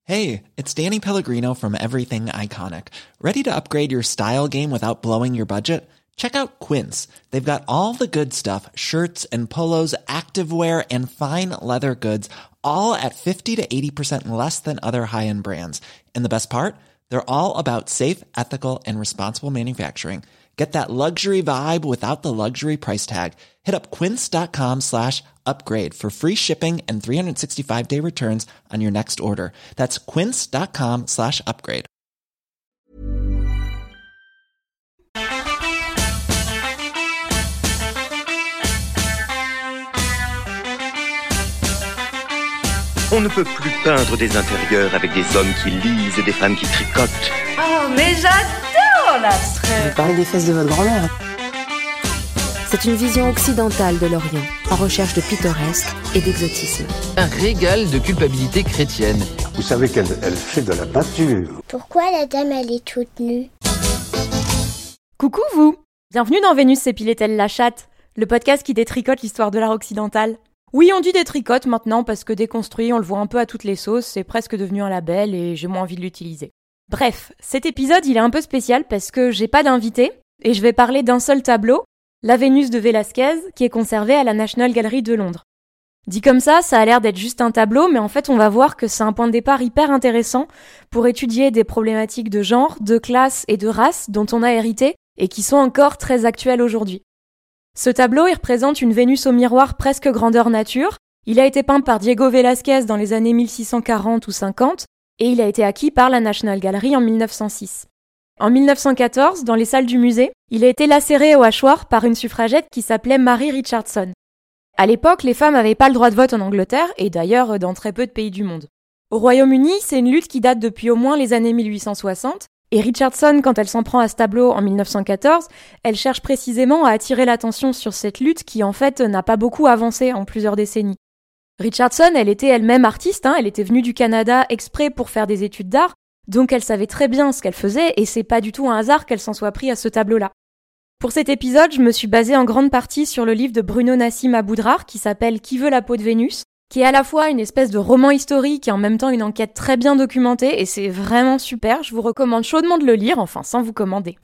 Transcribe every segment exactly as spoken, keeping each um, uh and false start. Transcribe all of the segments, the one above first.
Hey, it's Danny Pellegrino from Everything Iconic. Ready to upgrade your style game without blowing your budget? Check out Quince. They've got all the good stuff, shirts and polos, activewear, and fine leather goods, all at fifty to eighty percent less than other high-end brands. And the best part? They're all about safe, ethical, and responsible manufacturing. Get that luxury vibe without the luxury price tag. Hit up quince.com slash upgrade for free shipping and three sixty-five day returns on your next order. That's quince.com slash upgrade. On ne peut plus peindre des intérieurs avec des hommes qui lisent et des femmes qui tricotent. Oh, mais j'adore l'abstrait. Vous parlez des fesses de votre grand-mère. C'est une vision occidentale de l'Orient, en recherche de pittoresque et d'exotisme. Un régal de culpabilité chrétienne. Vous savez qu'elle elle fait de la peinture. Pourquoi la dame, elle est toute nue? Coucou vous! Bienvenue dans Vénus s'épilait-elle la chatte, le podcast qui détricote l'histoire de l'art occidental. Oui, on dit détricote maintenant parce que déconstruit, on le voit un peu à toutes les sauces, c'est presque devenu un label et j'ai moins envie de l'utiliser. Bref, cet épisode il est un peu spécial parce que j'ai pas d'invité et je vais parler d'un seul tableau, la Vénus de Velázquez, qui est conservée à la National Gallery de Londres. Dit comme ça, ça a l'air d'être juste un tableau, mais en fait on va voir que c'est un point de départ hyper intéressant pour étudier des problématiques de genre, de classe et de race dont on a hérité et qui sont encore très actuelles aujourd'hui. Ce tableau, il représente une Vénus au miroir presque grandeur nature. Il a été peint par Diego Velázquez dans les années mille six cent quarante ou cinquante et il a été acquis par la National Gallery en mille neuf cent six. En mille neuf cent quatorze, dans les salles du musée, il a été lacéré au hachoir par une suffragette qui s'appelait Mary Richardson. À l'époque, les femmes n'avaient pas le droit de vote en Angleterre et d'ailleurs dans très peu de pays du monde. Au Royaume-Uni, c'est une lutte qui date depuis au moins les années mille huit cent soixante. Et Richardson, quand elle s'en prend à ce tableau en mille neuf cent quatorze, elle cherche précisément à attirer l'attention sur cette lutte qui, en fait, n'a pas beaucoup avancé en plusieurs décennies. Richardson, elle était elle-même artiste, hein, elle était venue du Canada exprès pour faire des études d'art, donc elle savait très bien ce qu'elle faisait et c'est pas du tout un hasard qu'elle s'en soit pris à ce tableau-là. Pour cet épisode, je me suis basée en grande partie sur le livre de Bruno Nassim Aboudrar qui s'appelle « Qui veut la peau de Vénus ?», qui est à la fois une espèce de roman historique et en même temps une enquête très bien documentée, et c'est vraiment super, je vous recommande chaudement de le lire, enfin sans vous commander.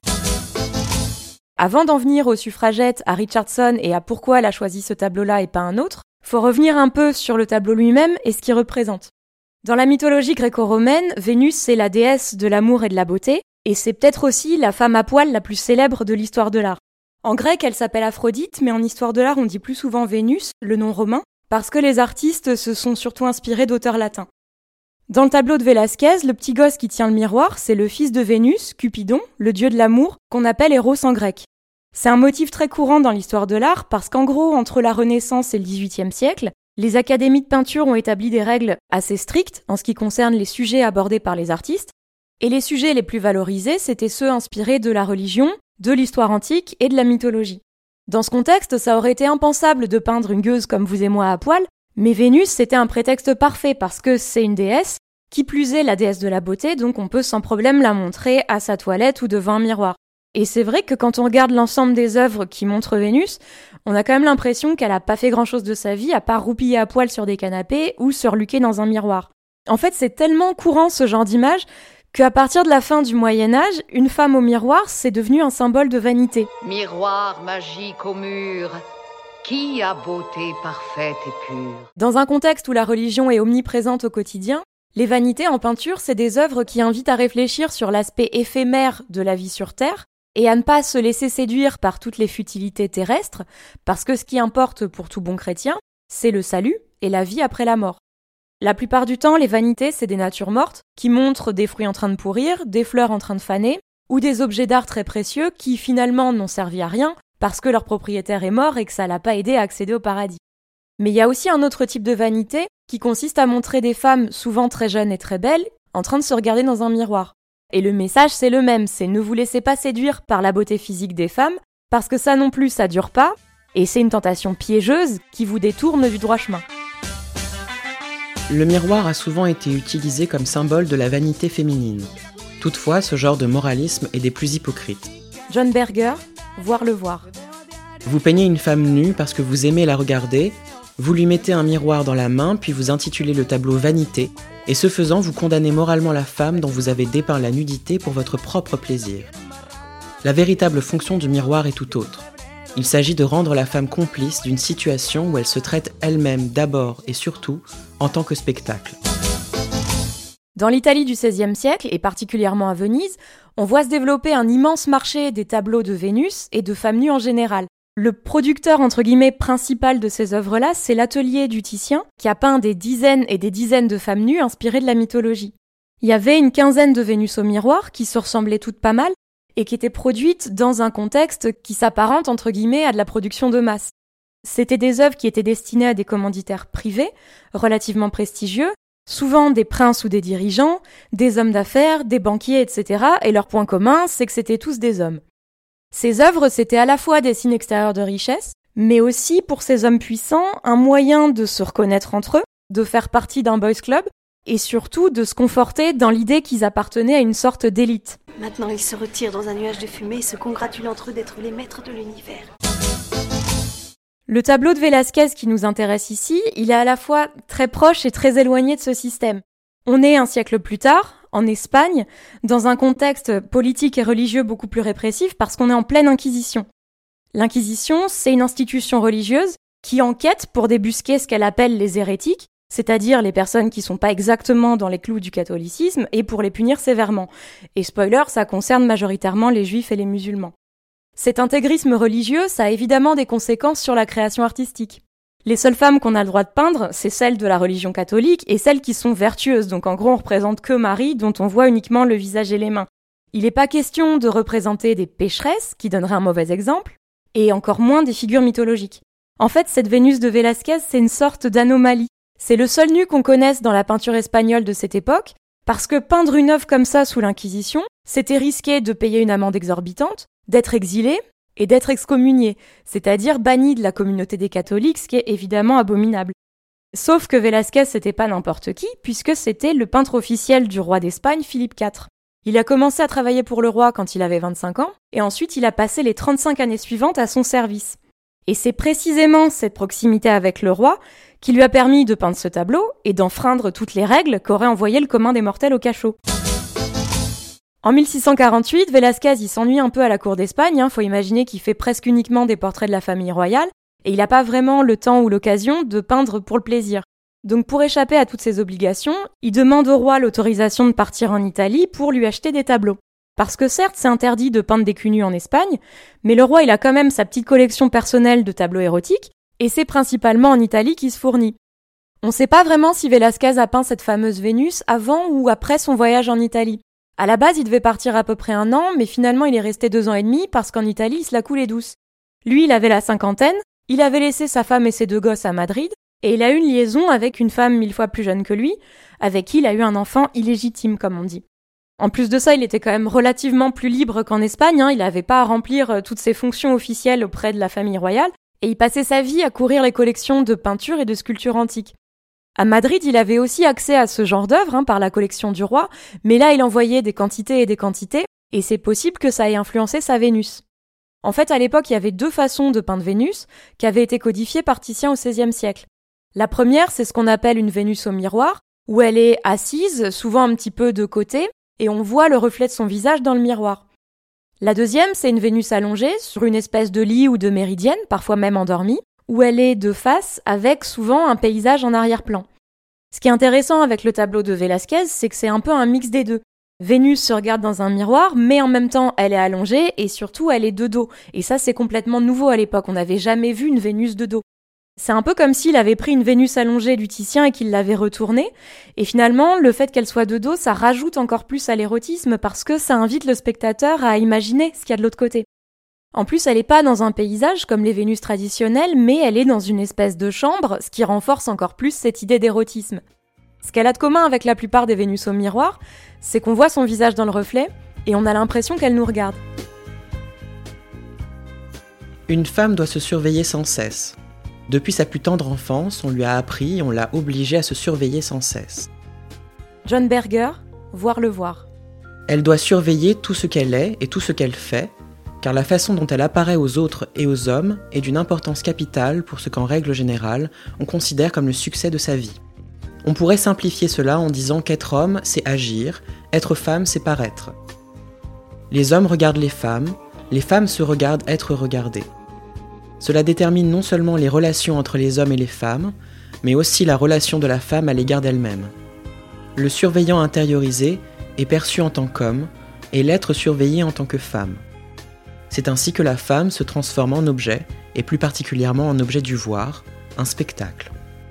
Avant d'en venir aux suffragettes, à Richardson et à pourquoi elle a choisi ce tableau-là et pas un autre, faut revenir un peu sur le tableau lui-même et ce qu'il représente. Dans la mythologie gréco-romaine, Vénus c'est la déesse de l'amour et de la beauté, et c'est peut-être aussi la femme à poil la plus célèbre de l'histoire de l'art. En grec, elle s'appelle Aphrodite, mais en histoire de l'art, on dit plus souvent Vénus, le nom romain, parce que les artistes se sont surtout inspirés d'auteurs latins. Dans le tableau de Velázquez, le petit gosse qui tient le miroir, c'est le fils de Vénus, Cupidon, le dieu de l'amour, qu'on appelle Eros en grec. C'est un motif très courant dans l'histoire de l'art, parce qu'en gros, entre la Renaissance et le dix-huitième siècle, les académies de peinture ont établi des règles assez strictes en ce qui concerne les sujets abordés par les artistes, et les sujets les plus valorisés, c'était ceux inspirés de la religion, de l'histoire antique et de la mythologie. Dans ce contexte, ça aurait été impensable de peindre une gueuse comme vous et moi à poil, mais Vénus, c'était un prétexte parfait parce que c'est une déesse, qui plus est la déesse de la beauté, donc on peut sans problème la montrer à sa toilette ou devant un miroir. Et c'est vrai que quand on regarde l'ensemble des œuvres qui montrent Vénus, on a quand même l'impression qu'elle a pas fait grand-chose de sa vie à part roupiller à poil sur des canapés ou se reluquer dans un miroir. En fait, c'est tellement courant ce genre d'image qu'à partir de la fin du Moyen-Âge, une femme au miroir, c'est devenu un symbole de vanité. Miroir magique au mur, qui a beauté parfaite et pure. Dans un contexte où la religion est omniprésente au quotidien, les vanités en peinture, c'est des œuvres qui invitent à réfléchir sur l'aspect éphémère de la vie sur Terre et à ne pas se laisser séduire par toutes les futilités terrestres, parce que ce qui importe pour tout bon chrétien, c'est le salut et la vie après la mort. La plupart du temps, les vanités, c'est des natures mortes qui montrent des fruits en train de pourrir, des fleurs en train de faner, ou des objets d'art très précieux qui finalement n'ont servi à rien parce que leur propriétaire est mort et que ça l'a pas aidé à accéder au paradis. Mais il y a aussi un autre type de vanité qui consiste à montrer des femmes souvent très jeunes et très belles en train de se regarder dans un miroir. Et le message c'est le même, c'est ne vous laissez pas séduire par la beauté physique des femmes parce que ça non plus ça dure pas et c'est une tentation piégeuse qui vous détourne du droit chemin. Le miroir a souvent été utilisé comme symbole de la vanité féminine. Toutefois, ce genre de moralisme est des plus hypocrites. John Berger, Voir le voir. Vous peignez une femme nue parce que vous aimez la regarder, vous lui mettez un miroir dans la main puis vous intitulez le tableau « Vanité », Et ce faisant, vous condamnez moralement la femme dont vous avez dépeint la nudité pour votre propre plaisir. La véritable fonction du miroir est tout autre. Il s'agit de rendre la femme complice d'une situation où elle se traite elle-même d'abord et surtout en tant que spectacle. Dans l'Italie du seizième siècle, et particulièrement à Venise, on voit se développer un immense marché des tableaux de Vénus et de femmes nues en général. Le producteur entre guillemets principal de ces œuvres-là, c'est l'atelier du Titien, qui a peint des dizaines et des dizaines de femmes nues inspirées de la mythologie. Il y avait une quinzaine de Vénus au miroir qui se ressemblaient toutes pas mal et qui étaient produites dans un contexte qui s'apparente entre guillemets à de la production de masse. C'était des œuvres qui étaient destinées à des commanditaires privés, relativement prestigieux, souvent des princes ou des dirigeants, des hommes d'affaires, des banquiers, et cetera. Et leur point commun, c'est que c'était tous des hommes. Ces œuvres, c'était à la fois des signes extérieurs de richesse, mais aussi, pour ces hommes puissants, un moyen de se reconnaître entre eux, de faire partie d'un boys club, et surtout de se conforter dans l'idée qu'ils appartenaient à une sorte d'élite. Maintenant, ils se retirent dans un nuage de fumée et se congratulent entre eux d'être les maîtres de l'univers. Le tableau de Velázquez qui nous intéresse ici, il est à la fois très proche et très éloigné de ce système. On est un siècle plus tard, en Espagne, dans un contexte politique et religieux beaucoup plus répressif parce qu'on est en pleine Inquisition. L'Inquisition, c'est une institution religieuse qui enquête pour débusquer ce qu'elle appelle les hérétiques, c'est-à-dire les personnes qui sont pas exactement dans les clous du catholicisme, et pour les punir sévèrement. Et spoiler, ça concerne majoritairement les juifs et les musulmans. Cet intégrisme religieux, ça a évidemment des conséquences sur la création artistique. Les seules femmes qu'on a le droit de peindre, c'est celles de la religion catholique et celles qui sont vertueuses, donc en gros on représente que Marie, dont on voit uniquement le visage et les mains. Il n'est pas question de représenter des pécheresses, qui donneraient un mauvais exemple, et encore moins des figures mythologiques. En fait, cette Vénus de Velázquez, c'est une sorte d'anomalie. C'est le seul nu qu'on connaisse dans la peinture espagnole de cette époque, parce que peindre une œuvre comme ça sous l'Inquisition, c'était risquer de payer une amende exorbitante, d'être exilé et d'être excommunié, c'est-à-dire banni de la communauté des catholiques, ce qui est évidemment abominable. Sauf que Velázquez, c'était pas n'importe qui, puisque c'était le peintre officiel du roi d'Espagne, Philippe quatre. Il a commencé à travailler pour le roi quand il avait vingt-cinq ans, et ensuite il a passé les trente-cinq années suivantes à son service. Et c'est précisément cette proximité avec le roi qui lui a permis de peindre ce tableau et d'enfreindre toutes les règles qu'aurait envoyé le commun des mortels au cachot. En mille six cent quarante-huit, Velázquez il s'ennuie un peu à la cour d'Espagne, hein, faut imaginer qu'il fait presque uniquement des portraits de la famille royale, et il n'a pas vraiment le temps ou l'occasion de peindre pour le plaisir. Donc pour échapper à toutes ces obligations, il demande au roi l'autorisation de partir en Italie pour lui acheter des tableaux. Parce que certes, c'est interdit de peindre des culs nus en Espagne, mais le roi il a quand même sa petite collection personnelle de tableaux érotiques, et c'est principalement en Italie qu'il se fournit. On ne sait pas vraiment si Velázquez a peint cette fameuse Vénus avant ou après son voyage en Italie. À la base, il devait partir à peu près un an, mais finalement il est resté deux ans et demi parce qu'en Italie, il se la coulait douce. Lui, il avait la cinquantaine, il avait laissé sa femme et ses deux gosses à Madrid, et il a eu une liaison avec une femme mille fois plus jeune que lui, avec qui il a eu un enfant illégitime, comme on dit. En plus de ça, il était quand même relativement plus libre qu'en Espagne, hein, il n'avait pas à remplir toutes ses fonctions officielles auprès de la famille royale, et il passait sa vie à courir les collections de peintures et de sculptures antiques. À Madrid, il avait aussi accès à ce genre d'œuvres hein, par la collection du roi, mais là, il envoyait des quantités et des quantités, et c'est possible que ça ait influencé sa Vénus. En fait, à l'époque, il y avait deux façons de peindre Vénus qui avaient été codifiées par Titien au seizième siècle. La première, c'est ce qu'on appelle une Vénus au miroir, où elle est assise, souvent un petit peu de côté, et on voit le reflet de son visage dans le miroir. La deuxième, c'est une Vénus allongée sur une espèce de lit ou de méridienne, parfois même endormie, où elle est de face avec souvent un paysage en arrière-plan. Ce qui est intéressant avec le tableau de Velázquez, c'est que c'est un peu un mix des deux. Vénus se regarde dans un miroir, mais en même temps elle est allongée et surtout elle est de dos. Et ça c'est complètement nouveau à l'époque, on n'avait jamais vu une Vénus de dos. C'est un peu comme s'il avait pris une Vénus allongée du Titien et qu'il l'avait retournée, et finalement le fait qu'elle soit de dos, ça rajoute encore plus à l'érotisme parce que ça invite le spectateur à imaginer ce qu'il y a de l'autre côté. En plus, elle n'est pas dans un paysage comme les Vénus traditionnelles, mais elle est dans une espèce de chambre, ce qui renforce encore plus cette idée d'érotisme. Ce qu'elle a de commun avec la plupart des Vénus au miroir, c'est qu'on voit son visage dans le reflet, et on a l'impression qu'elle nous regarde. Une femme doit se surveiller sans cesse. Depuis sa plus tendre enfance, on lui a appris et on l'a obligée à se surveiller sans cesse. John Berger, Voir le voir. Elle doit surveiller tout ce qu'elle est et tout ce qu'elle fait, car la façon dont elle apparaît aux autres et aux hommes est d'une importance capitale pour ce qu'en règle générale, on considère comme le succès de sa vie. On pourrait simplifier cela en disant qu'être homme, c'est agir, être femme, c'est paraître. Les hommes regardent les femmes, les femmes se regardent être regardées. Cela détermine non seulement les relations entre les hommes et les femmes, mais aussi la relation de la femme à l'égard d'elle-même. Le surveillant intériorisé est perçu en tant qu'homme et l'être surveillé en tant que femme. C'est ainsi que la femme se transforme en objet, et plus particulièrement en objet du voir, un spectacle.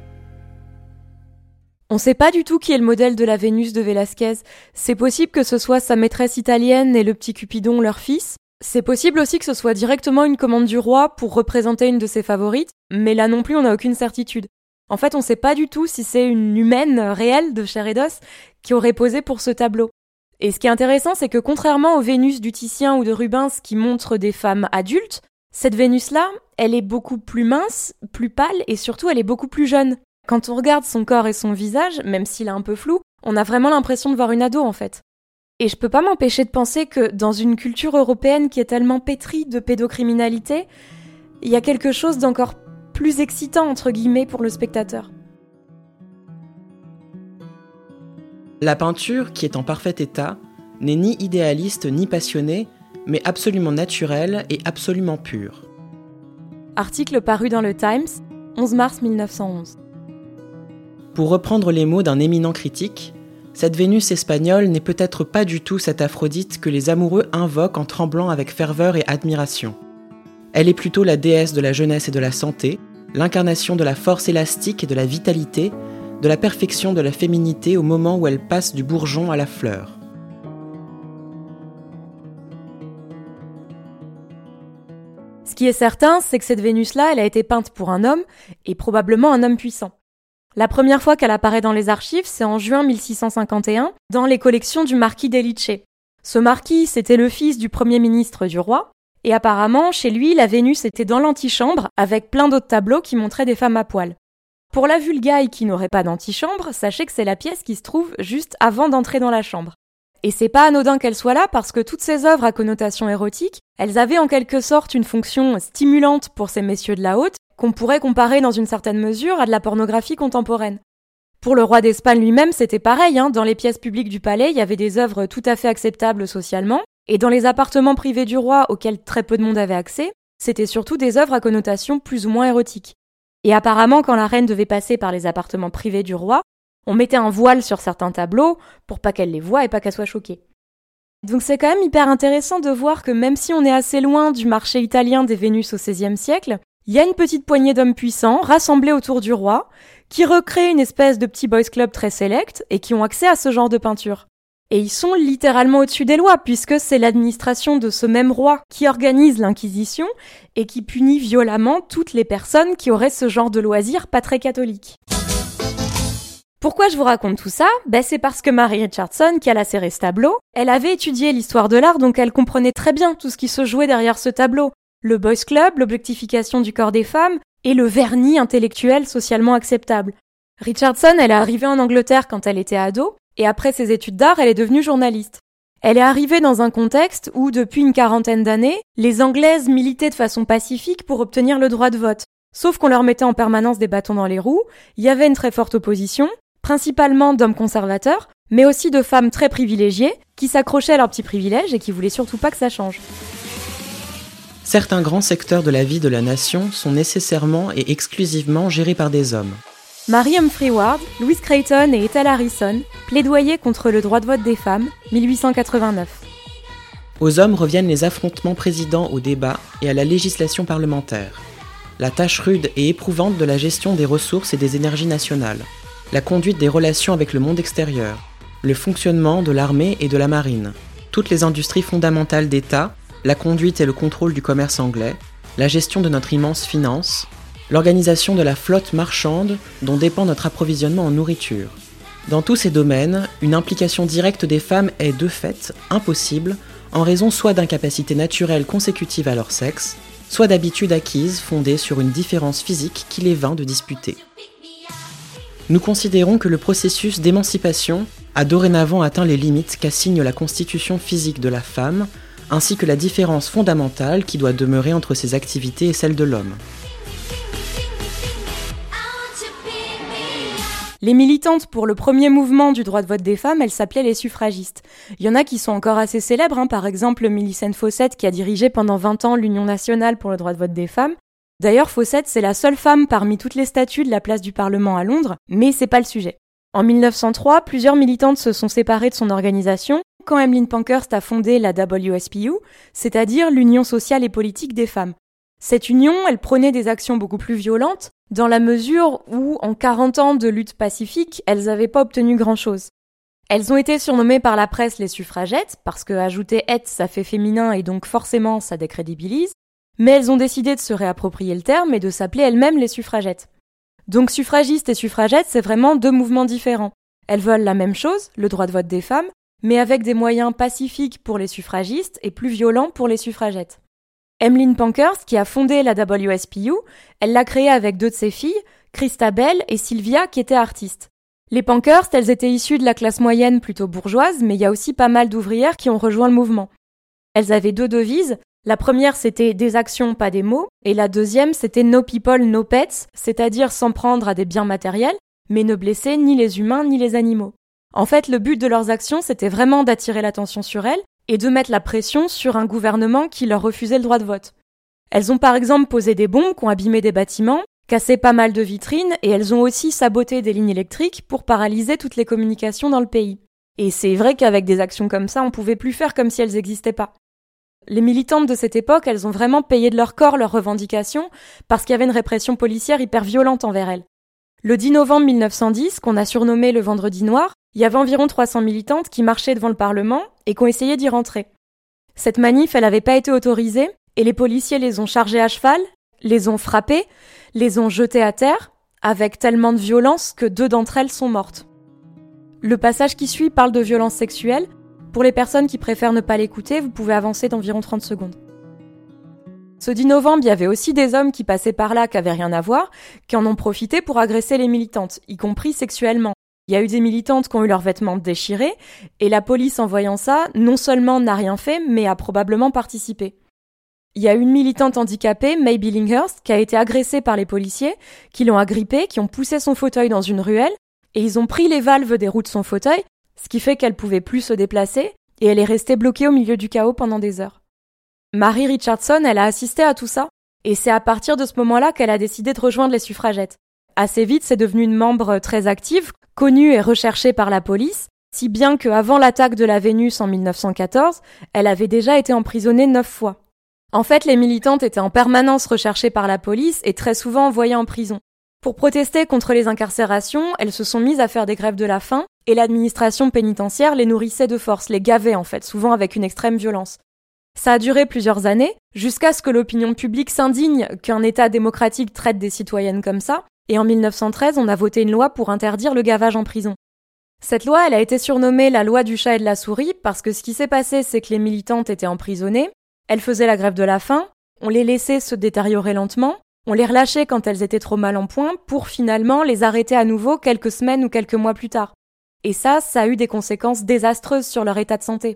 On sait pas du tout qui est le modèle de la Vénus de Velázquez. C'est possible que ce soit sa maîtresse italienne et le petit Cupidon, leur fils. C'est possible aussi que ce soit directement une commande du roi pour représenter une de ses favorites, mais là non plus on n'a aucune certitude. En fait, on sait pas du tout si c'est une humaine réelle de chair et d'os qui aurait posé pour ce tableau. Et ce qui est intéressant, c'est que contrairement aux Vénus du Titien ou de Rubens qui montrent des femmes adultes, cette Vénus-là, elle est beaucoup plus mince, plus pâle et surtout elle est beaucoup plus jeune. Quand on regarde son corps et son visage, même s'il est un peu flou, on a vraiment l'impression de voir une ado en fait. Et je peux pas m'empêcher de penser que dans une culture européenne qui est tellement pétrie de pédocriminalité, il y a quelque chose d'encore plus excitant entre guillemets pour le spectateur. La peinture, qui est en parfait état, n'est ni idéaliste ni passionnée, mais absolument naturelle et absolument pure. Article paru dans le Times, onze mars mille neuf cent onze. Pour reprendre les mots d'un éminent critique, cette Vénus espagnole n'est peut-être pas du tout cette Aphrodite que les amoureux invoquent en tremblant avec ferveur et admiration. Elle est plutôt la déesse de la jeunesse et de la santé, l'incarnation de la force élastique et de la vitalité, de la perfection de la féminité au moment où elle passe du bourgeon à la fleur. Ce qui est certain, c'est que cette Vénus-là, elle a été peinte pour un homme, et probablement un homme puissant. La première fois qu'elle apparaît dans les archives, c'est en juin mille six cent cinquante et un, dans les collections du marquis d'Elice. Ce marquis, c'était le fils du premier ministre du roi, et apparemment, chez lui, la Vénus était dans l'antichambre, avec plein d'autres tableaux qui montraient des femmes à poil. Pour la vulgaille qui n'aurait pas d'antichambre, sachez que c'est la pièce qui se trouve juste avant d'entrer dans la chambre. Et c'est pas anodin qu'elle soit là parce que toutes ces œuvres à connotation érotique, elles avaient en quelque sorte une fonction stimulante pour ces messieurs de la haute, qu'on pourrait comparer dans une certaine mesure à de la pornographie contemporaine. Pour le roi d'Espagne lui-même, c'était pareil, hein. Dans les pièces publiques du palais, il y avait des œuvres tout à fait acceptables socialement, et dans les appartements privés du roi auxquels très peu de monde avait accès, c'était surtout des œuvres à connotation plus ou moins érotique. Et apparemment, quand la reine devait passer par les appartements privés du roi, on mettait un voile sur certains tableaux pour pas qu'elle les voie et pas qu'elle soit choquée. Donc c'est quand même hyper intéressant de voir que même si on est assez loin du marché italien des Vénus au seizième siècle, il y a une petite poignée d'hommes puissants rassemblés autour du roi qui recréent une espèce de petit boys club très select et qui ont accès à ce genre de peinture. Et ils sont littéralement au-dessus des lois puisque c'est l'administration de ce même roi qui organise l'Inquisition et qui punit violemment toutes les personnes qui auraient ce genre de loisirs pas très catholiques. Pourquoi je vous raconte tout ça ? Ben c'est parce que Mary Richardson, qui a lacéré ce tableau, elle avait étudié l'histoire de l'art, donc elle comprenait très bien tout ce qui se jouait derrière ce tableau. Le boys club, l'objectification du corps des femmes, et le vernis intellectuel socialement acceptable. Richardson, elle est arrivée en Angleterre quand elle était ado, et après ses études d'art, elle est devenue journaliste. Elle est arrivée dans un contexte où, depuis une quarantaine d'années, les Anglaises militaient de façon pacifique pour obtenir le droit de vote. Sauf qu'on leur mettait en permanence des bâtons dans les roues, il y avait une très forte opposition, principalement d'hommes conservateurs, mais aussi de femmes très privilégiées, qui s'accrochaient à leurs petits privilèges et qui voulaient surtout pas que ça change. Certains grands secteurs de la vie de la nation sont nécessairement et exclusivement gérés par des hommes. Mary Humphrey Ward, Louise Creighton et Ethel Harrison plaidoyaient contre le droit de vote des femmes, mille huit cent quatre-vingt-neuf. Aux hommes reviennent les affrontements présidents au débat et à la législation parlementaire, la tâche rude et éprouvante de la gestion des ressources et des énergies nationales, la conduite des relations avec le monde extérieur, le fonctionnement de l'armée et de la marine, toutes les industries fondamentales d'État, la conduite et le contrôle du commerce anglais, la gestion de notre immense finance, l'organisation de la flotte marchande dont dépend notre approvisionnement en nourriture. Dans tous ces domaines, une implication directe des femmes est de fait impossible en raison soit d'incapacités naturelles consécutives à leur sexe, soit d'habitudes acquises fondées sur une différence physique qu'il est vain de disputer. Nous considérons que le processus d'émancipation a dorénavant atteint les limites qu'assigne la constitution physique de la femme, ainsi que la différence fondamentale qui doit demeurer entre ses activités et celles de l'homme. Les militantes pour le premier mouvement du droit de vote des femmes, elles s'appelaient les suffragistes. Il y en a qui sont encore assez célèbres, hein, par exemple Millicent Fawcett qui a dirigé pendant vingt ans l'Union nationale pour le droit de vote des femmes. D'ailleurs, Fawcett, c'est la seule femme parmi toutes les statues de la place du Parlement à Londres, mais c'est pas le sujet. En mille neuf cent trois, plusieurs militantes se sont séparées de son organisation quand Emmeline Pankhurst a fondé la W S P U, c'est-à-dire l'Union sociale et politique des femmes. Cette union, elle prenait des actions beaucoup plus violentes, dans la mesure où, en quarante ans de lutte pacifique, elles n'avaient pas obtenu grand-chose. Elles ont été surnommées par la presse les suffragettes, parce que ajouter « et » ça fait féminin et donc forcément ça décrédibilise, mais elles ont décidé de se réapproprier le terme et de s'appeler elles-mêmes les suffragettes. Donc suffragistes et suffragettes, c'est vraiment deux mouvements différents. Elles veulent la même chose, le droit de vote des femmes, mais avec des moyens pacifiques pour les suffragistes et plus violents pour les suffragettes. Emmeline Pankhurst, qui a fondé la W S P U, elle l'a créée avec deux de ses filles, Christabel et Sylvia, qui étaient artistes. Les Pankhurst, elles étaient issues de la classe moyenne plutôt bourgeoise, mais il y a aussi pas mal d'ouvrières qui ont rejoint le mouvement. Elles avaient deux devises. La première, c'était « des actions, pas des mots », et la deuxième, c'était « no people, no pets », c'est-à-dire s'en prendre à des biens matériels, mais ne blesser ni les humains ni les animaux. En fait, le but de leurs actions, c'était vraiment d'attirer l'attention sur elles, et de mettre la pression sur un gouvernement qui leur refusait le droit de vote. Elles ont par exemple posé des bombes qui ont abîmé des bâtiments, cassé pas mal de vitrines, et elles ont aussi saboté des lignes électriques pour paralyser toutes les communications dans le pays. Et c'est vrai qu'avec des actions comme ça, on pouvait plus faire comme si elles n'existaient pas. Les militantes de cette époque, elles ont vraiment payé de leur corps leurs revendications parce qu'il y avait une répression policière hyper violente envers elles. Le dix novembre mille neuf cent dix, qu'on a surnommé le Vendredi Noir, il y avait environ trois cents militantes qui marchaient devant le Parlement et qui ont essayé d'y rentrer. Cette manif, elle n'avait pas été autorisée et les policiers les ont chargées à cheval, les ont frappées, les ont jetées à terre, avec tellement de violence que deux d'entre elles sont mortes. Le passage qui suit parle de violences sexuelles. Pour les personnes qui préfèrent ne pas l'écouter, vous pouvez avancer d'environ trente secondes. Ce dix novembre, il y avait aussi des hommes qui passaient par là qui n'avaient rien à voir, qui en ont profité pour agresser les militantes, y compris sexuellement. Il y a eu des militantes qui ont eu leurs vêtements déchirés, et la police, en voyant ça, non seulement n'a rien fait, mais a probablement participé. Il y a une militante handicapée, May Billinghurst, qui a été agressée par les policiers, qui l'ont agrippée, qui ont poussé son fauteuil dans une ruelle, et ils ont pris les valves des roues de son fauteuil, ce qui fait qu'elle pouvait plus se déplacer, et elle est restée bloquée au milieu du chaos pendant des heures. Mary Richardson, elle a assisté à tout ça, et c'est à partir de ce moment-là qu'elle a décidé de rejoindre les suffragettes. Assez vite, c'est devenu une membre très active, connue et recherchée par la police, si bien qu'avant l'attaque de la Vénus en mille neuf cent quatorze, elle avait déjà été emprisonnée neuf fois. En fait, les militantes étaient en permanence recherchées par la police et très souvent envoyées en prison. Pour protester contre les incarcérations, elles se sont mises à faire des grèves de la faim, et l'administration pénitentiaire les nourrissait de force, les gavait en fait, souvent avec une extrême violence. Ça a duré plusieurs années, jusqu'à ce que l'opinion publique s'indigne qu'un État démocratique traite des citoyennes comme ça, et en mille neuf cent treize, on a voté une loi pour interdire le gavage en prison. Cette loi, elle a été surnommée la loi du chat et de la souris, parce que ce qui s'est passé, c'est que les militantes étaient emprisonnées, elles faisaient la grève de la faim, on les laissait se détériorer lentement, on les relâchait quand elles étaient trop mal en point, pour finalement les arrêter à nouveau quelques semaines ou quelques mois plus tard. Et ça, ça a eu des conséquences désastreuses sur leur état de santé.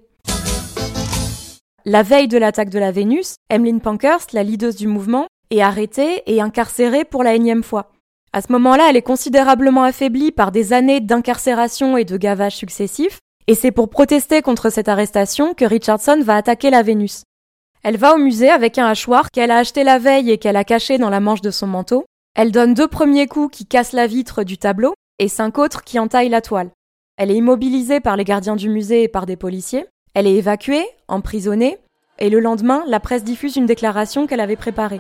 La veille de l'attaque de la Vénus, Emmeline Pankhurst, la leaduse du mouvement, est arrêtée et incarcérée pour la énième fois. À ce moment-là, elle est considérablement affaiblie par des années d'incarcération et de gavage successifs, et c'est pour protester contre cette arrestation que Richardson va attaquer la Vénus. Elle va au musée avec un hachoir qu'elle a acheté la veille et qu'elle a caché dans la manche de son manteau. Elle donne deux premiers coups qui cassent la vitre du tableau et cinq autres qui entaillent la toile. Elle est immobilisée par les gardiens du musée et par des policiers. Elle est évacuée, emprisonnée, et le lendemain, la presse diffuse une déclaration qu'elle avait préparée.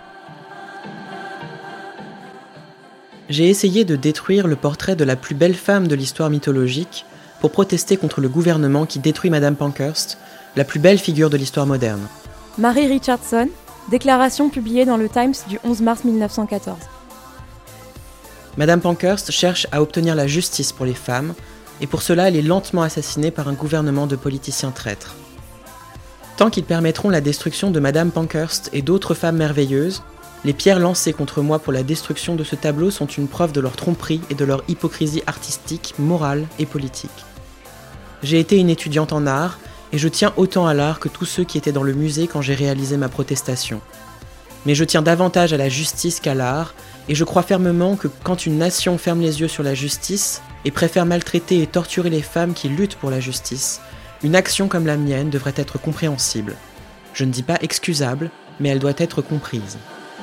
J'ai essayé de détruire le portrait de la plus belle femme de l'histoire mythologique pour protester contre le gouvernement qui détruit Madame Pankhurst, la plus belle figure de l'histoire moderne. Mary Richardson, déclaration publiée dans le Times du onze mars mille neuf cent quatorze. Madame Pankhurst cherche à obtenir la justice pour les femmes, et pour cela elle est lentement assassinée par un gouvernement de politiciens traîtres. Tant qu'ils permettront la destruction de Madame Pankhurst et d'autres femmes merveilleuses, les pierres lancées contre moi pour la destruction de ce tableau sont une preuve de leur tromperie et de leur hypocrisie artistique, morale et politique. J'ai été une étudiante en art, et je tiens autant à l'art que tous ceux qui étaient dans le musée quand j'ai réalisé ma protestation. Mais je tiens davantage à la justice qu'à l'art, et je crois fermement que quand une nation ferme les yeux sur la justice, et préfère maltraiter et torturer les femmes qui luttent pour la justice, une action comme la mienne devrait être compréhensible. Je ne dis pas excusable, mais elle doit être comprise.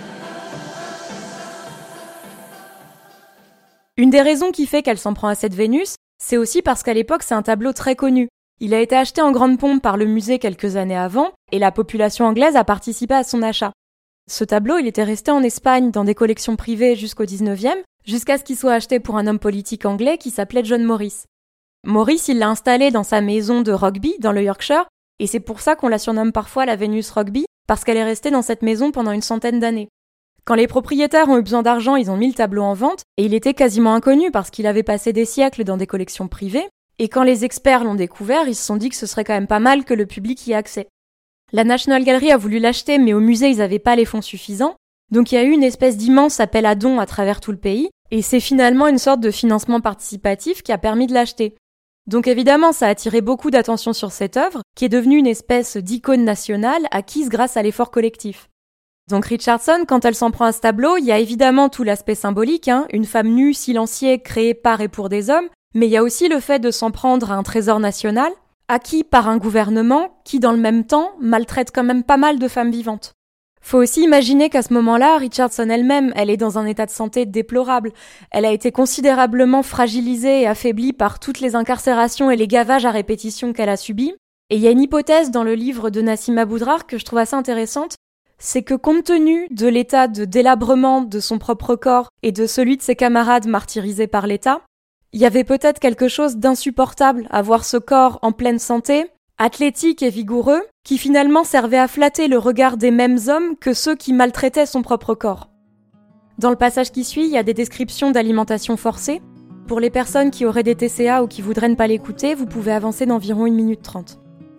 Une des raisons qui fait qu'elle s'en prend à cette Vénus, c'est aussi parce qu'à l'époque c'est un tableau très connu. Il a été acheté en grande pompe par le musée quelques années avant, et la population anglaise a participé à son achat. Ce tableau, il était resté en Espagne dans des collections privées jusqu'au dix-neuvième, jusqu'à ce qu'il soit acheté pour un homme politique anglais qui s'appelait John Morris. Morris, il l'a installé dans sa maison de Rugby, dans le Yorkshire, et c'est pour ça qu'on la surnomme parfois la Vénus Rugby, parce qu'elle est restée dans cette maison pendant une centaine d'années. Quand les propriétaires ont eu besoin d'argent, ils ont mis le tableau en vente, et il était quasiment inconnu parce qu'il avait passé des siècles dans des collections privées, et quand les experts l'ont découvert, ils se sont dit que ce serait quand même pas mal que le public y ait accès. La National Gallery a voulu l'acheter, mais au musée, ils n'avaient pas les fonds suffisants, donc il y a eu une espèce d'immense appel à dons à travers tout le pays, et c'est finalement une sorte de financement participatif qui a permis de l'acheter. Donc évidemment, ça a attiré beaucoup d'attention sur cette œuvre, qui est devenue une espèce d'icône nationale acquise grâce à l'effort collectif. Donc Richardson, quand elle s'en prend à ce tableau, il y a évidemment tout l'aspect symbolique, hein, une femme nue, silenciée, créée par et pour des hommes, mais il y a aussi le fait de s'en prendre à un trésor national, acquis par un gouvernement qui, dans le même temps, maltraite quand même pas mal de femmes vivantes. Faut aussi imaginer qu'à ce moment-là, Richardson elle-même, elle est dans un état de santé déplorable. Elle a été considérablement fragilisée et affaiblie par toutes les incarcérations et les gavages à répétition qu'elle a subis. Et il y a une hypothèse dans le livre de Nassim Aboudrar que je trouve assez intéressante, c'est que compte tenu de l'état de délabrement de son propre corps et de celui de ses camarades martyrisés par l'État, il y avait peut-être quelque chose d'insupportable à voir ce corps en pleine santé, athlétique et vigoureux, qui finalement servait à flatter le regard des mêmes hommes que ceux qui maltraitaient son propre corps. Dans le passage qui suit, il y a des descriptions d'alimentation forcée. Pour les personnes qui auraient des T C A ou qui voudraient ne pas l'écouter, vous pouvez avancer d'environ une minute trente.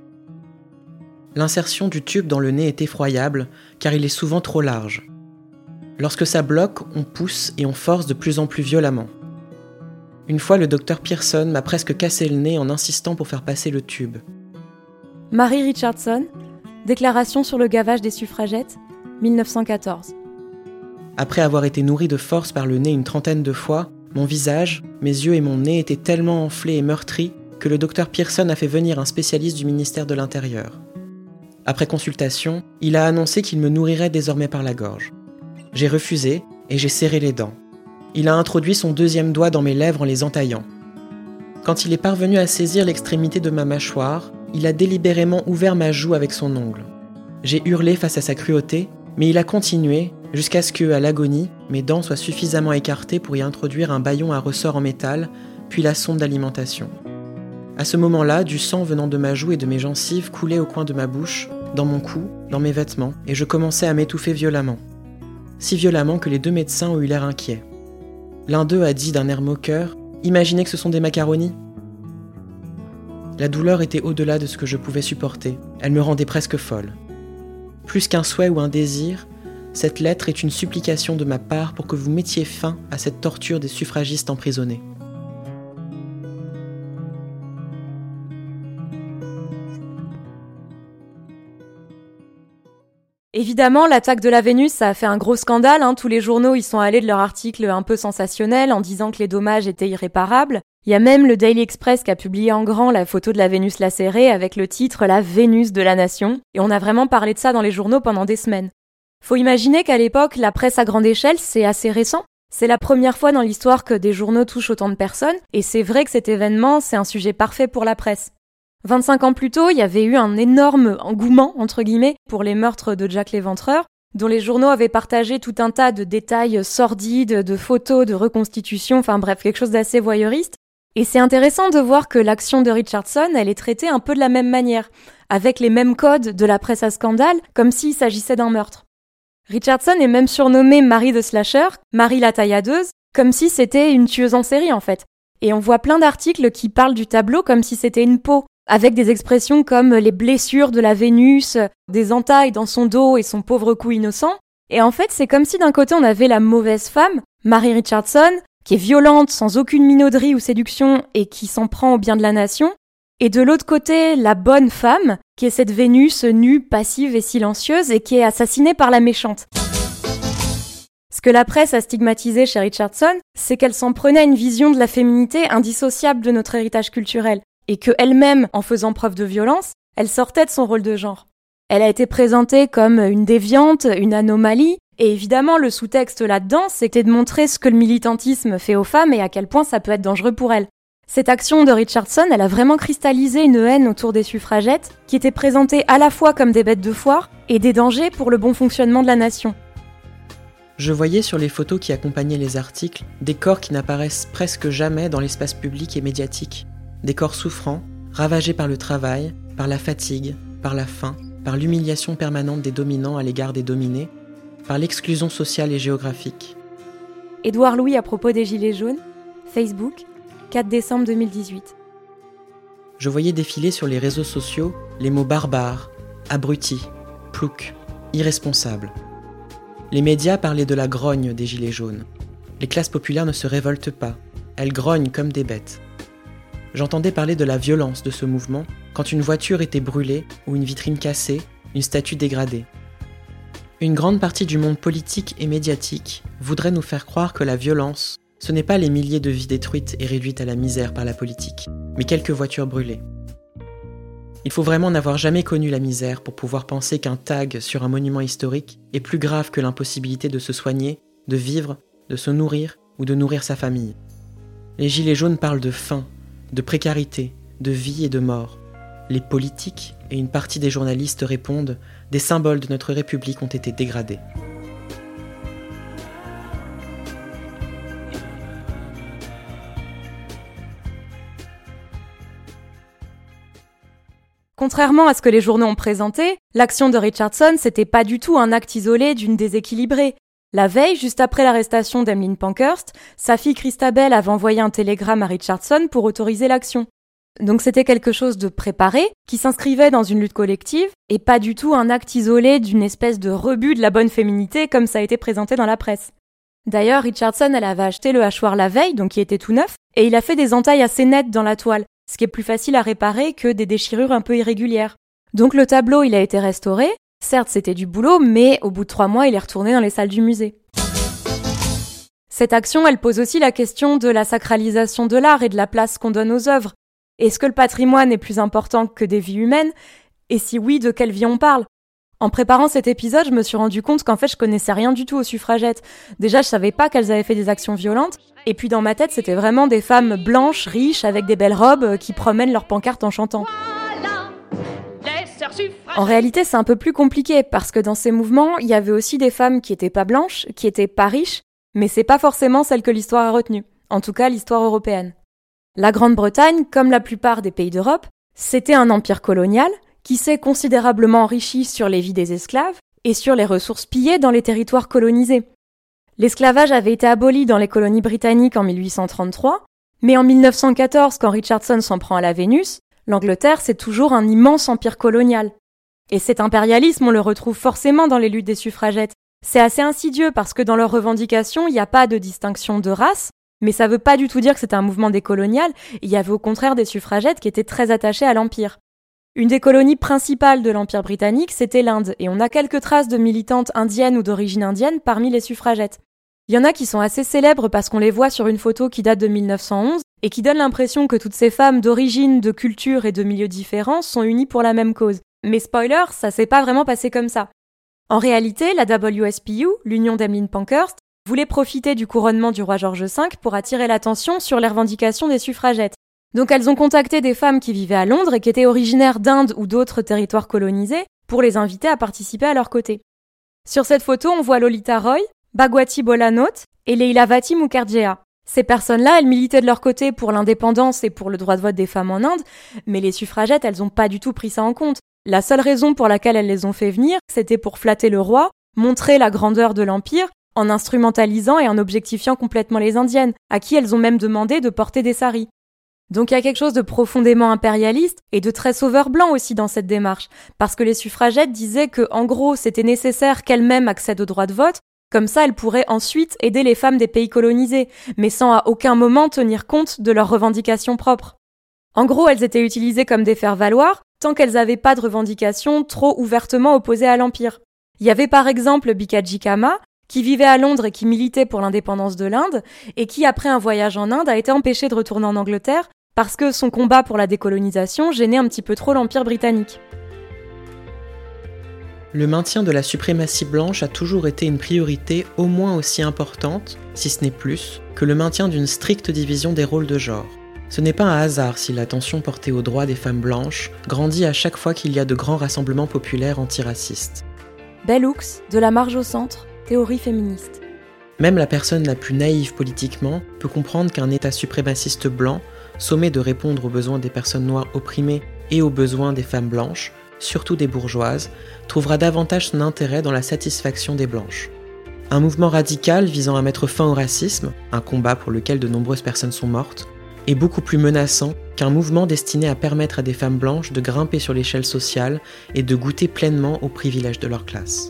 L'insertion du tube dans le nez est effroyable, car il est souvent trop large. Lorsque ça bloque, on pousse et on force de plus en plus violemment. Une fois, le docteur Pearson m'a presque cassé le nez en insistant pour faire passer le tube. Mary Richardson, Déclaration sur le gavage des suffragettes, dix-neuf cent quatorze. Après avoir été nourri de force par le nez une trentaine de fois, mon visage, mes yeux et mon nez étaient tellement enflés et meurtris que le docteur Pearson a fait venir un spécialiste du ministère de l'Intérieur. Après consultation, il a annoncé qu'il me nourrirait désormais par la gorge. J'ai refusé et j'ai serré les dents. Il a introduit son deuxième doigt dans mes lèvres en les entaillant. Quand il est parvenu à saisir l'extrémité de ma mâchoire, il a délibérément ouvert ma joue avec son ongle. J'ai hurlé face à sa cruauté, mais il a continué jusqu'à ce que, à l'agonie, mes dents soient suffisamment écartées pour y introduire un bâillon à ressort en métal, puis la sonde d'alimentation. À ce moment-là, du sang venant de ma joue et de mes gencives coulait au coin de ma bouche, dans mon cou, dans mes vêtements, et je commençais à m'étouffer violemment. Si violemment que les deux médecins ont eu l'air inquiets. L'un d'eux a dit d'un air moqueur « Imaginez que ce sont des macaronis ?» La douleur était au-delà de ce que je pouvais supporter. Elle me rendait presque folle. Plus qu'un souhait ou un désir, cette lettre est une supplication de ma part pour que vous mettiez fin à cette torture des suffragistes emprisonnés. Évidemment, l'attaque de la Vénus, ça a fait un gros scandale. Hein. Tous les journaux y sont allés de leur article un peu sensationnel en disant que les dommages étaient irréparables. Il y a même le Daily Express qui a publié en grand la photo de la Vénus lacérée avec le titre « La Vénus de la Nation ». Et on a vraiment parlé de ça dans les journaux pendant des semaines. Faut imaginer qu'à l'époque, la presse à grande échelle, c'est assez récent. C'est la première fois dans l'histoire que des journaux touchent autant de personnes. Et c'est vrai que cet événement, c'est un sujet parfait pour la presse. vingt-cinq ans plus tôt, il y avait eu un énorme engouement, entre guillemets, pour les meurtres de Jack l'Éventreur, dont les journaux avaient partagé tout un tas de détails sordides, de photos, de reconstitutions, enfin bref, quelque chose d'assez voyeuriste. Et c'est intéressant de voir que l'action de Richardson, elle est traitée un peu de la même manière, avec les mêmes codes de la presse à scandale, comme s'il s'agissait d'un meurtre. Richardson est même surnommée Marie the Slasher, Marie la tailladeuse, comme si c'était une tueuse en série en fait. Et on voit plein d'articles qui parlent du tableau comme si c'était une peau, avec des expressions comme les blessures de la Vénus, des entailles dans son dos et son pauvre cou innocent. Et en fait, c'est comme si d'un côté on avait la mauvaise femme, Mary Richardson, qui est violente, sans aucune minauderie ou séduction et qui s'en prend au bien de la nation, et de l'autre côté, la bonne femme, qui est cette Vénus nue, passive et silencieuse et qui est assassinée par la méchante. Ce que la presse a stigmatisé chez Richardson, c'est qu'elle s'en prenait à une vision de la féminité indissociable de notre héritage culturel, et que elle-même, en faisant preuve de violence, elle sortait de son rôle de genre. Elle a été présentée comme une déviante, une anomalie, et évidemment le sous-texte là-dedans, c'était de montrer ce que le militantisme fait aux femmes et à quel point ça peut être dangereux pour elles. Cette action de Richardson, elle a vraiment cristallisé une haine autour des suffragettes, qui étaient présentées à la fois comme des bêtes de foire et des dangers pour le bon fonctionnement de la nation. Je voyais sur les photos qui accompagnaient les articles des corps qui n'apparaissent presque jamais dans l'espace public et médiatique. Des corps souffrants, ravagés par le travail, par la fatigue, par la faim, par l'humiliation permanente des dominants à l'égard des dominés, par l'exclusion sociale et géographique. Édouard Louis à propos des Gilets jaunes, Facebook, quatre décembre deux mille dix-huit. Je voyais défiler sur les réseaux sociaux les mots barbares, abrutis, ploucs, irresponsables. Les médias parlaient de la grogne des Gilets jaunes. Les classes populaires ne se révoltent pas, elles grognent comme des bêtes. J'entendais parler de la violence de ce mouvement quand une voiture était brûlée ou une vitrine cassée, une statue dégradée. Une grande partie du monde politique et médiatique voudrait nous faire croire que la violence, ce n'est pas les milliers de vies détruites et réduites à la misère par la politique, mais quelques voitures brûlées. Il faut vraiment n'avoir jamais connu la misère pour pouvoir penser qu'un tag sur un monument historique est plus grave que l'impossibilité de se soigner, de vivre, de se nourrir ou de nourrir sa famille. Les Gilets jaunes parlent de faim, de précarité, de vie et de mort. Les politiques et une partie des journalistes répondent « Des symboles de notre République ont été dégradés ». Contrairement à ce que les journaux ont présenté, l'action de Richardson, c'était pas du tout un acte isolé d'une déséquilibrée. La veille, juste après l'arrestation d'Emmeline Pankhurst, sa fille Christabel avait envoyé un télégramme à Richardson pour autoriser l'action. Donc c'était quelque chose de préparé, qui s'inscrivait dans une lutte collective, et pas du tout un acte isolé d'une espèce de rebut de la bonne féminité comme ça a été présenté dans la presse. D'ailleurs, Richardson, elle avait acheté le hachoir la veille, donc qui était tout neuf, et il a fait des entailles assez nettes dans la toile, ce qui est plus facile à réparer que des déchirures un peu irrégulières. Donc le tableau, il a été restauré. Certes, c'était du boulot, mais au bout de trois mois, il est retourné dans les salles du musée. Cette action, elle pose aussi la question de la sacralisation de l'art et de la place qu'on donne aux œuvres. Est-ce que le patrimoine est plus important que des vies humaines ? Et si oui, de quelle vie on parle ? En préparant cet épisode, je me suis rendu compte qu'en fait, je connaissais rien du tout aux suffragettes. Déjà, je savais pas qu'elles avaient fait des actions violentes. Et puis dans ma tête, c'était vraiment des femmes blanches, riches, avec des belles robes, qui promènent leurs pancartes en chantant. En réalité, c'est un peu plus compliqué, parce que dans ces mouvements, il y avait aussi des femmes qui étaient pas blanches, qui étaient pas riches, mais c'est pas forcément celle que l'histoire a retenue. En tout cas, l'histoire européenne. La Grande-Bretagne, comme la plupart des pays d'Europe, c'était un empire colonial qui s'est considérablement enrichi sur les vies des esclaves et sur les ressources pillées dans les territoires colonisés. L'esclavage avait été aboli dans les colonies britanniques en mille huit cent trente-trois, mais en mille neuf cent quatorze, quand Richardson s'en prend à la Vénus, l'Angleterre, c'est toujours un immense empire colonial. Et cet impérialisme, on le retrouve forcément dans les luttes des suffragettes. C'est assez insidieux parce que dans leurs revendications, il n'y a pas de distinction de race, mais ça veut pas du tout dire que c'était un mouvement décolonial, il y avait au contraire des suffragettes qui étaient très attachées à l'Empire. Une des colonies principales de l'Empire britannique, c'était l'Inde, et on a quelques traces de militantes indiennes ou d'origine indienne parmi les suffragettes. Il y en a qui sont assez célèbres parce qu'on les voit sur une photo qui date de mille neuf cent onze, et qui donne l'impression que toutes ces femmes d'origine, de culture et de milieux différents sont unies pour la même cause. Mais spoiler, ça s'est pas vraiment passé comme ça. En réalité, la W S P U, l'Union d'Emmeline Pankhurst, voulait profiter du couronnement du roi George cinq pour attirer l'attention sur les revendications des suffragettes. Donc elles ont contacté des femmes qui vivaient à Londres et qui étaient originaires d'Inde ou d'autres territoires colonisés pour les inviter à participer à leur côté. Sur cette photo, on voit Lolita Roy, Bhagwati Bolanote et Leilavati Mukherjee. Ces personnes-là, elles militaient de leur côté pour l'indépendance et pour le droit de vote des femmes en Inde, mais les suffragettes, elles n'ont pas du tout pris ça en compte. La seule raison pour laquelle elles les ont fait venir, c'était pour flatter le roi, montrer la grandeur de l'Empire, en instrumentalisant et en objectifiant complètement les Indiennes, à qui elles ont même demandé de porter des saris. Donc il y a quelque chose de profondément impérialiste et de très sauveur blanc aussi dans cette démarche, parce que les suffragettes disaient que, en gros, c'était nécessaire qu'elles-mêmes accèdent au droit de vote, comme ça elles pourraient ensuite aider les femmes des pays colonisés, mais sans à aucun moment tenir compte de leurs revendications propres. En gros, elles étaient utilisées comme des faire-valoir, tant qu'elles n'avaient pas de revendications trop ouvertement opposées à l'Empire. Il y avait par exemple Bhikaji Cama, qui vivait à Londres et qui militait pour l'indépendance de l'Inde, et qui, après un voyage en Inde, a été empêché de retourner en Angleterre parce que son combat pour la décolonisation gênait un petit peu trop l'Empire britannique. Le maintien de la suprématie blanche a toujours été une priorité au moins aussi importante, si ce n'est plus, que le maintien d'une stricte division des rôles de genre. Ce n'est pas un hasard si l'attention portée aux droits des femmes blanches grandit à chaque fois qu'il y a de grands rassemblements populaires antiracistes. Bell Hooks, De la marge au centre, théorie féministe. Même la personne la plus naïve politiquement peut comprendre qu'un État suprémaciste blanc, sommé de répondre aux besoins des personnes noires opprimées et aux besoins des femmes blanches, surtout des bourgeoises, trouvera davantage son intérêt dans la satisfaction des blanches. Un mouvement radical visant à mettre fin au racisme, un combat pour lequel de nombreuses personnes sont mortes, est beaucoup plus menaçant qu'un mouvement destiné à permettre à des femmes blanches de grimper sur l'échelle sociale et de goûter pleinement aux privilèges de leur classe.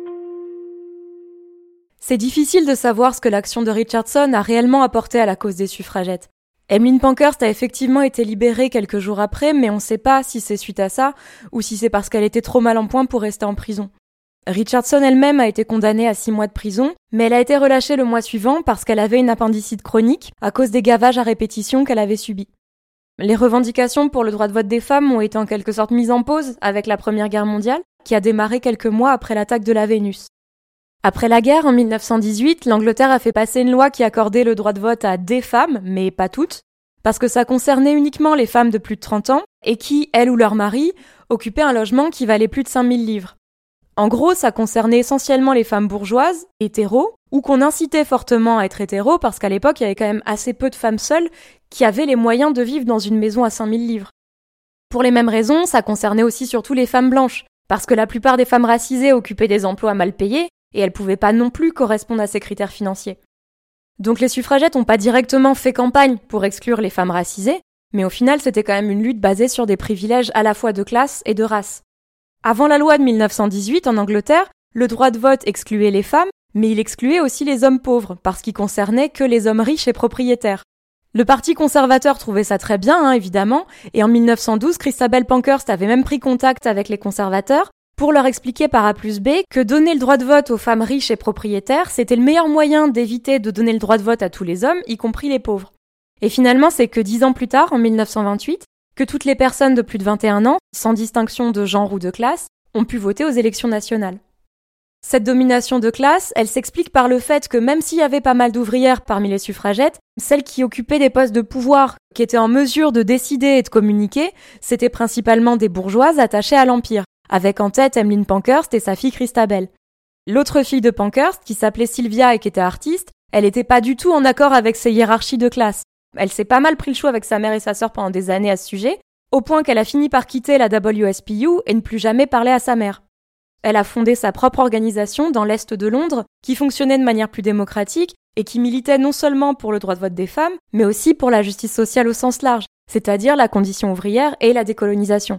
C'est difficile de savoir ce que l'action de Richardson a réellement apporté à la cause des suffragettes. Emmeline Pankhurst a effectivement été libérée quelques jours après, mais on ne sait pas si c'est suite à ça ou si c'est parce qu'elle était trop mal en point pour rester en prison. Richardson elle-même a été condamnée à six mois de prison, mais elle a été relâchée le mois suivant parce qu'elle avait une appendicite chronique à cause des gavages à répétition qu'elle avait subis. Les revendications pour le droit de vote des femmes ont été en quelque sorte mises en pause avec la Première Guerre mondiale, qui a démarré quelques mois après l'attaque de la Vénus. Après la guerre, en mille neuf cent dix-huit, l'Angleterre a fait passer une loi qui accordait le droit de vote à des femmes, mais pas toutes, parce que ça concernait uniquement les femmes de plus de trente ans et qui, elles ou leur mari, occupaient un logement qui valait plus de cinq mille livres. En gros, ça concernait essentiellement les femmes bourgeoises, hétéros, ou qu'on incitait fortement à être hétéros parce qu'à l'époque, il y avait quand même assez peu de femmes seules qui avaient les moyens de vivre dans une maison à cinq mille livres. Pour les mêmes raisons, ça concernait aussi surtout les femmes blanches, parce que la plupart des femmes racisées occupaient des emplois mal payés et elles pouvaient pas non plus correspondre à ces critères financiers. Donc les suffragettes n'ont pas directement fait campagne pour exclure les femmes racisées, mais au final c'était quand même une lutte basée sur des privilèges à la fois de classe et de race. Avant la loi de mille neuf cent dix-huit, en Angleterre, le droit de vote excluait les femmes, mais il excluait aussi les hommes pauvres, parce qu'il concernait que les hommes riches et propriétaires. Le parti conservateur trouvait ça très bien, hein, évidemment, et en mille neuf cent douze, Christabel Pankhurst avait même pris contact avec les conservateurs pour leur expliquer par A plus B que donner le droit de vote aux femmes riches et propriétaires, c'était le meilleur moyen d'éviter de donner le droit de vote à tous les hommes, y compris les pauvres. Et finalement, c'est que dix ans plus tard, en mille neuf cent vingt-huit, que toutes les personnes de plus de vingt et un ans, sans distinction de genre ou de classe, ont pu voter aux élections nationales. Cette domination de classe, elle s'explique par le fait que même s'il y avait pas mal d'ouvrières parmi les suffragettes, celles qui occupaient des postes de pouvoir, qui étaient en mesure de décider et de communiquer, c'était principalement des bourgeoises attachées à l'Empire, avec en tête Emmeline Pankhurst et sa fille Christabel. L'autre fille de Pankhurst, qui s'appelait Sylvia et qui était artiste, elle n'était pas du tout en accord avec ces hiérarchies de classe. Elle s'est pas mal pris le chou avec sa mère et sa sœur pendant des années à ce sujet, au point qu'elle a fini par quitter la W S P U et ne plus jamais parler à sa mère. Elle a fondé sa propre organisation dans l'Est de Londres, qui fonctionnait de manière plus démocratique et qui militait non seulement pour le droit de vote des femmes, mais aussi pour la justice sociale au sens large, c'est-à-dire la condition ouvrière et la décolonisation.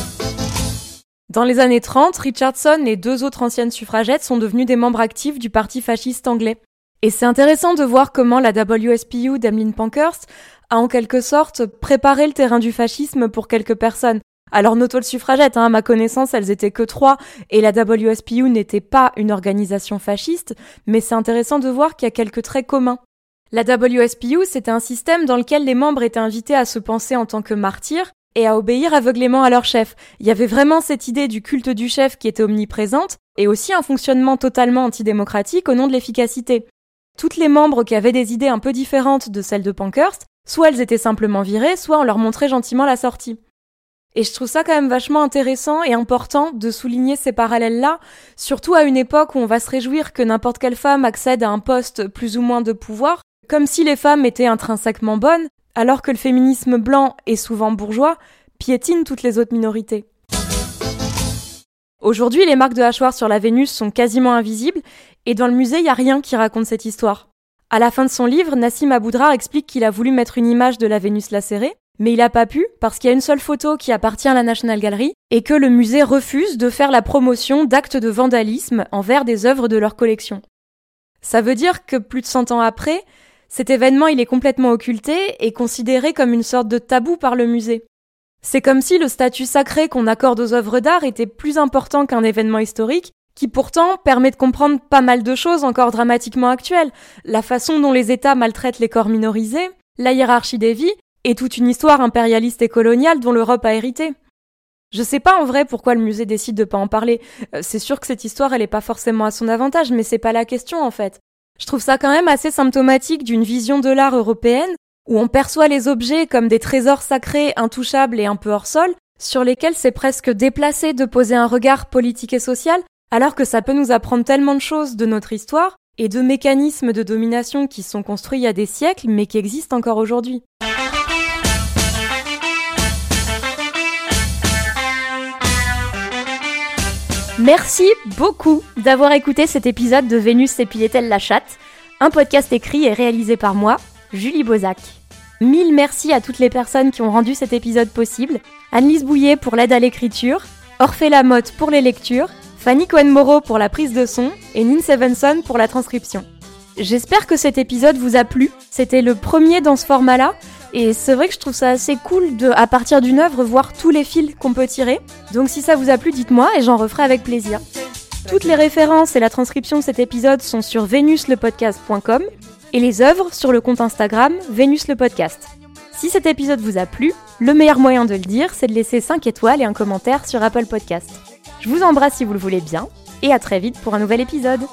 Dans les années trente, Richardson et deux autres anciennes suffragettes sont devenues des membres actifs du parti fasciste anglais. Et c'est intéressant de voir comment la W S P U d'Emmeline Pankhurst a en quelque sorte préparé le terrain du fascisme pour quelques personnes. Alors notons le suffragette, hein, à ma connaissance, elles étaient que trois, et la W S P U n'était pas une organisation fasciste, mais c'est intéressant de voir qu'il y a quelques traits communs. La W S P U, c'était un système dans lequel les membres étaient invités à se penser en tant que martyrs et à obéir aveuglément à leur chef. Il y avait vraiment cette idée du culte du chef qui était omniprésente, et aussi un fonctionnement totalement antidémocratique au nom de l'efficacité. Toutes les membres qui avaient des idées un peu différentes de celles de Pankhurst, soit elles étaient simplement virées, soit on leur montrait gentiment la sortie. Et je trouve ça quand même vachement intéressant et important de souligner ces parallèles-là, surtout à une époque où on va se réjouir que n'importe quelle femme accède à un poste plus ou moins de pouvoir, comme si les femmes étaient intrinsèquement bonnes, alors que le féminisme blanc et souvent bourgeois piétine toutes les autres minorités. Aujourd'hui, les marques de hachoirs sur la Vénus sont quasiment invisibles, et dans le musée, il n'y a rien qui raconte cette histoire. À la fin de son livre, Nassim Aboudrar explique qu'il a voulu mettre une image de la Vénus lacérée, mais il n'a pas pu parce qu'il y a une seule photo qui appartient à la National Gallery et que le musée refuse de faire la promotion d'actes de vandalisme envers des œuvres de leur collection. Ça veut dire que plus de cent ans après, cet événement il est complètement occulté et considéré comme une sorte de tabou par le musée. C'est comme si le statut sacré qu'on accorde aux œuvres d'art était plus important qu'un événement historique qui pourtant permet de comprendre pas mal de choses encore dramatiquement actuelles. La façon dont les États maltraitent les corps minorisés, la hiérarchie des vies, et toute une histoire impérialiste et coloniale dont l'Europe a hérité. Je sais pas en vrai pourquoi le musée décide de pas en parler. Euh, c'est sûr que cette histoire elle est pas forcément à son avantage, mais c'est pas la question en fait. Je trouve ça quand même assez symptomatique d'une vision de l'art européenne, où on perçoit les objets comme des trésors sacrés, intouchables et un peu hors sol, sur lesquels c'est presque déplacé de poser un regard politique et social, alors que ça peut nous apprendre tellement de choses de notre histoire, et de mécanismes de domination qui sont construits il y a des siècles, mais qui existent encore aujourd'hui. Merci beaucoup d'avoir écouté cet épisode de Vénus s'épilait-elle la chatte, un podcast écrit et réalisé par moi, Julie Bozac. Mille merci à toutes les personnes qui ont rendu cet épisode possible, Annelise Bouillet pour l'aide à l'écriture, Orphée Lamotte pour les lectures, Fanny Cohen-Moreau pour la prise de son et Nin Sevenson pour la transcription. J'espère que cet épisode vous a plu, c'était le premier dans ce format-là, et c'est vrai que je trouve ça assez cool de, à partir d'une œuvre, voir tous les fils qu'on peut tirer. Donc si ça vous a plu, dites-moi et j'en referai avec plaisir. Toutes les références et la transcription de cet épisode sont sur venus le podcast point com et les œuvres sur le compte Instagram Vénus le podcast. Si cet épisode vous a plu, le meilleur moyen de le dire, c'est de laisser cinq étoiles et un commentaire sur Apple Podcast. Je vous embrasse si vous le voulez bien, et à très vite pour un nouvel épisode.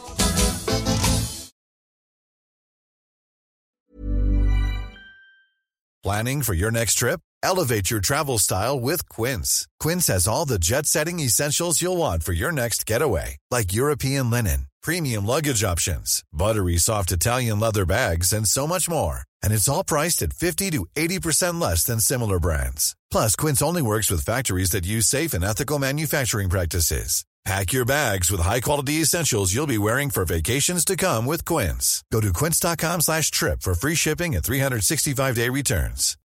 Planning for your next trip? Elevate your travel style with Quince. Quince has all the jet-setting essentials you'll want for your next getaway, like European linen, premium luggage options, buttery soft Italian leather bags, and so much more. And it's all priced at fifty to eighty percent less than similar brands. Plus, Quince only works with factories that use safe and ethical manufacturing practices. Pack your bags with high-quality essentials you'll be wearing for vacations to come with Quince. Go to quince.com slash trip for free shipping and three sixty-five day returns.